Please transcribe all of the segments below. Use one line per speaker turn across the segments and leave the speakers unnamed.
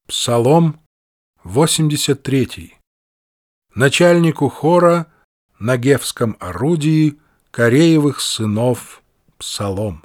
Псалом 83. Начальнику хора на гевском орудии Кореевых сынов псалом.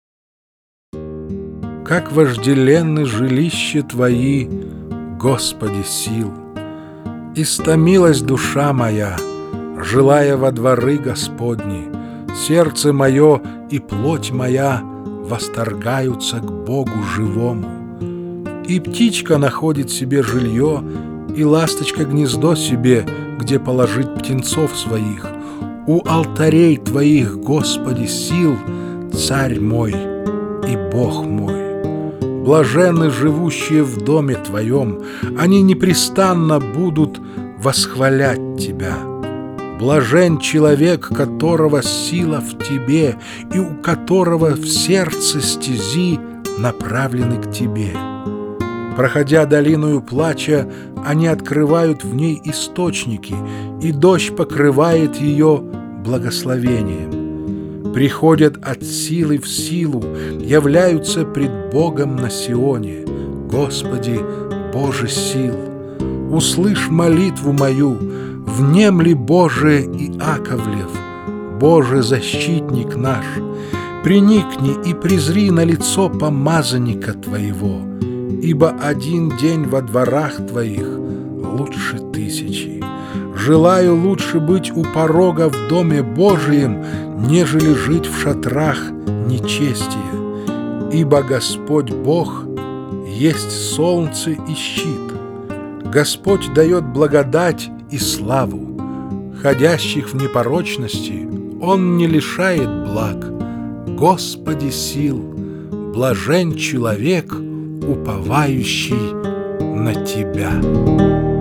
Как вожделенны жилища Твои, Господи сил! Истомилась душа моя, желая во дворы Господни. Сердце мое и плоть моя восторгаются к Богу живому. И птичка находит себе жилье, и ласточка гнездо себе, где положить птенцов своих. У алтарей Твоих, Господи, сил, Царь мой и Бог мой. Блаженны живущие в доме Твоем, они непрестанно будут восхвалять Тебя. Блажен человек, которого сила в Тебе, и у которого в сердце стези направлены к Тебе. Проходя долиною плача, они открывают в ней источники, и дождь покрывает ее благословением. Приходят от силы в силу, являются пред Богом на Сионе. Господи, Боже сил! Услышь молитву мою, внемли, Боже, Иаковлев, Боже, защитник наш, приникни и презри на лицо помазанника Твоего, ибо один день во дворах Твоих лучше тысячи. Желаю лучше быть у порога в доме Божием, нежели жить в шатрах нечестия. Ибо Господь Бог есть солнце и щит. Господь дает благодать и славу. Ходящих в непорочности Он не лишает благ. Господи сил, блажен человек, уповающий на Тебя.